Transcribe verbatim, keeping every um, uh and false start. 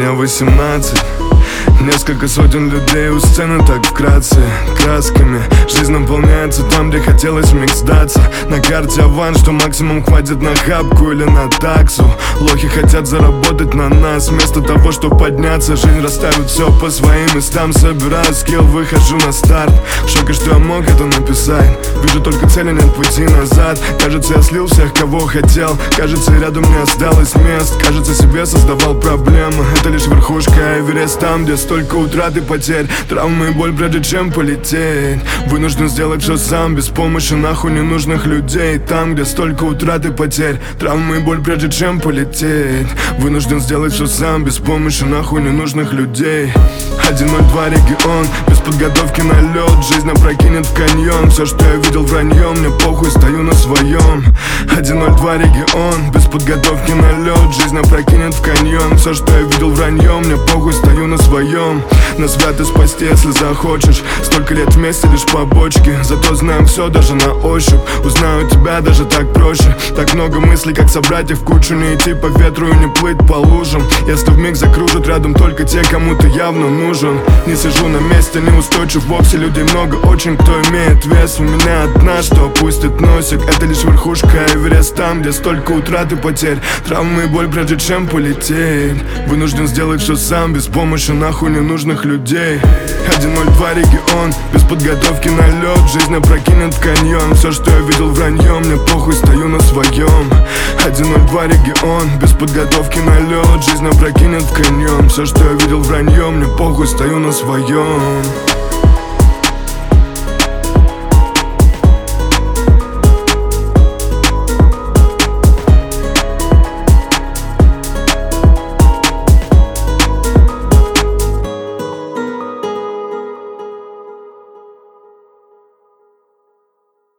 мне восемнадцать. Несколько сотен людей у сцены так вкратце. Красками жизнь наполняется там, где хотелось вмиг сдаться. На карте аванс, что максимум хватит на хапку или на таксу. Лохи хотят заработать на нас, вместо того, чтобы подняться. Жизнь расставит все по своим местам. Собираю скилл, выхожу на старт. В шоке, что я мог это написать. Вижу только цели, нет пути назад. Кажется, я слил всех, кого хотел. Кажется, рядом не осталось мест. Кажется, себе создавал проблемы. Это лишь верхушка Эверест, там, где столько утрат и потерь. Травмы и боль, прежде чем полететь. Вынужден сделать все сам, без помощи нахуй ненужных людей. Там, где столько утрат и потерь. Травмы и боль, прежде чем полететь. Вынужден сделать все сам, без помощи нахуй ненужных людей. один ноль два регион, без подготовки на лед. Жизнь опрокинет в каньон. Все, что я видел, вранье, мне похуй, стою на своем. один ноль два регион, без подготовки на лед. Жизнь опрокинет в каньон. Все, что я видел, вранье, мне похуй, стою на своем. Нас вряд ли спасти, если захочешь. Столько лет вместе, лишь побочки. Зато знаем все даже на ощупь. Узнаю тебя даже так проще. Так много мыслей, как собрать их в кучу. Не идти по ветру и не плыть по лужам. Если вмиг закружат рядом только те, кому ты явно нужен. Не сижу на месте, не устойчив вовсе. Людей много очень, кто имеет вес. У меня одна, что опустит носик. Это лишь верхушка Эверест, там, где столько утрат и потерь. Травмы и боль, прежде чем полететь. Вынужден сделать все сам, без помощи нахуй ненужных людей. один ноль два регион, без подготовки на лед. Жизнь опрокинет в каньон. Все, что я видел, вранье, мне похуй, стою на своем. один ноль два регион, без подготовки на лед. Жизнь опрокинет в каньон. Все, что я видел, вранье, мне похуй, стою на своем.